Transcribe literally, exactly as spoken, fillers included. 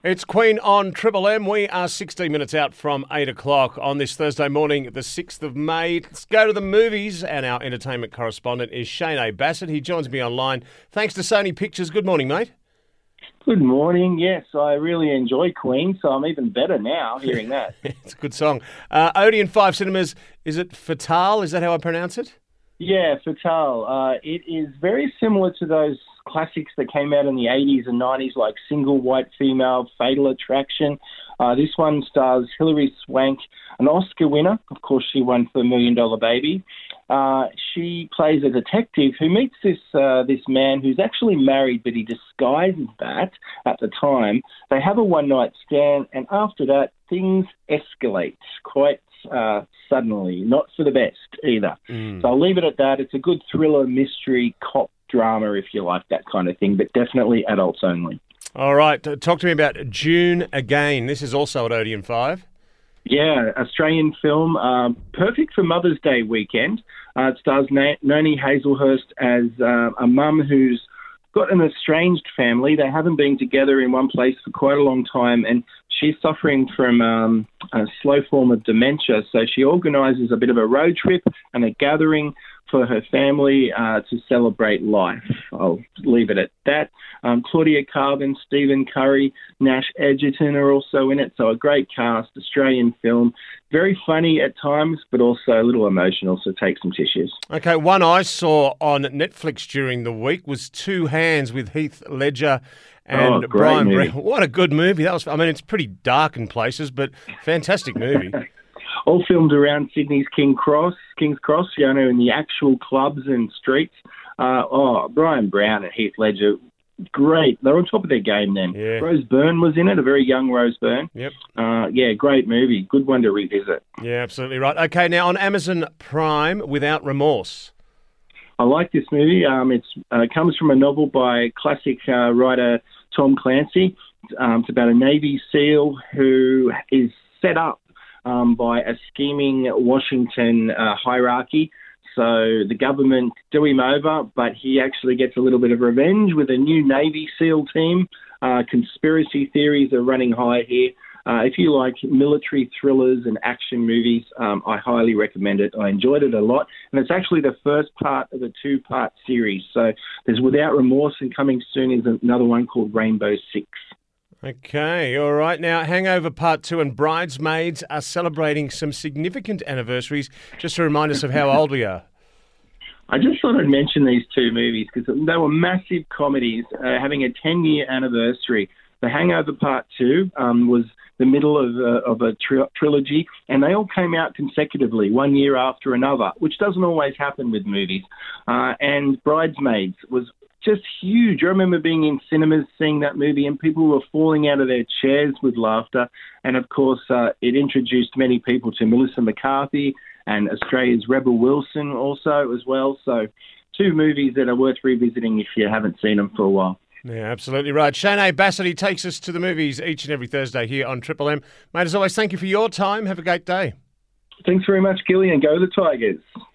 It's Queen on Triple M. We are sixteen minutes out from eight o'clock on this Thursday morning, the sixth of May. Let's go to the movies, and our entertainment correspondent is Shane A. Bassett. He joins me online thanks to Sony Pictures. Good morning, mate. Good morning. Yes, I really enjoy Queen, so I'm even better now hearing that. It's a good song. Uh, Odeon five Cinemas, is it Fatale? Is that how I pronounce it? Yeah, Fatale. Uh, it is very similar to those classics that came out in the eighties and nineties, like Single White Female, Fatal Attraction. Uh, this one stars Hilary Swank, an Oscar winner. Of course, she won for Million Dollar Baby. Uh, she plays a detective who meets this uh, this man who's actually married, but he disguises that at the time. They have a one-night stand, and after that, things escalate quite uh, suddenly. Not for the best either. Mm. So I'll leave it at that. It's a good thriller, mystery, cop drama, if you like that kind of thing, but definitely adults only. All right. Talk to me about June Again. This is also at Odeon five. Yeah, Australian film, uh, perfect for Mother's Day weekend. Uh, it stars Na- Noni Hazelhurst as uh, a mum who's got an estranged family. They haven't been together in one place for quite a long time, and she's suffering from um, a slow form of dementia. So she organises a bit of a road trip and a gathering for her family uh, to celebrate life. I'll leave it at that. Um, Claudia Carvin, Stephen Curry, Nash Edgerton are also in it. So a great cast, Australian film. Very funny at times, but also a little emotional, so take some tissues. Okay, one I saw on Netflix during the week was Two Hands with Heath Ledger and oh, Brian movie. Brown. What a good movie. That was. I mean, it's pretty dark in places, but fantastic movie. All filmed around Sydney's King Cross, King's Cross, you know, in the actual clubs and streets. Uh, oh, Brian Brown and Heath Ledger, great. They're on top of their game then. Yeah. Rose Byrne was in it, a very young Rose Byrne. Yep. Uh, yeah, great movie. Good one to revisit. Yeah, absolutely right. Okay, now on Amazon Prime, Without Remorse. I like this movie. Um, it's, uh, it comes from a novel by classic uh, writer Tom Clancy. Um, it's about a Navy SEAL who is set up Um, by a scheming Washington uh, hierarchy. So the government do him over, but he actually gets a little bit of revenge with a new Navy SEAL team. Uh, conspiracy theories are running high here. Uh, if you like military thrillers and action movies, um, I highly recommend it. I enjoyed it a lot. And it's actually the first part of a two-part series. So there's Without Remorse, and coming soon is another one called Rainbow Six. Okay, all right. Now, Hangover Part two and Bridesmaids are celebrating some significant anniversaries. Just to remind us of how old we are. I just thought I'd mention these two movies because they were massive comedies uh, having a ten-year anniversary. The Hangover Part two um, was the middle of a, of a tri- trilogy, and they all came out consecutively, one year after another, which doesn't always happen with movies. Uh, and Bridesmaids was just huge. I remember being in cinemas seeing that movie and people were falling out of their chairs with laughter. And of course, uh, it introduced many people to Melissa McCarthy and Australia's Rebel Wilson also as well. So two movies that are worth revisiting if you haven't seen them for a while. Yeah, absolutely right. Shane A. Bassett, he takes us to the movies each and every Thursday here on Triple M. Mate, as always, thank you for your time. Have a great day. Thanks very much, Gilly, and go the Tigers.